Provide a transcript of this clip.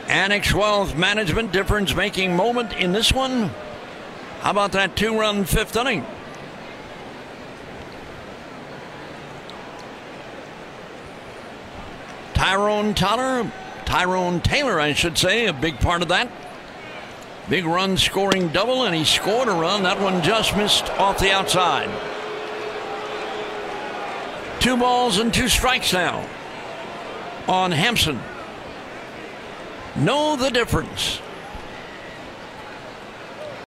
Annex Wealth Management, difference-making moment in this one. How about that 2-run fifth inning? Tyrone Taylor, I should say, a big part of that. Big run scoring double, and he scored a run. That one just missed off the outside. 2 balls and 2 strikes now on Hampson. Know the difference.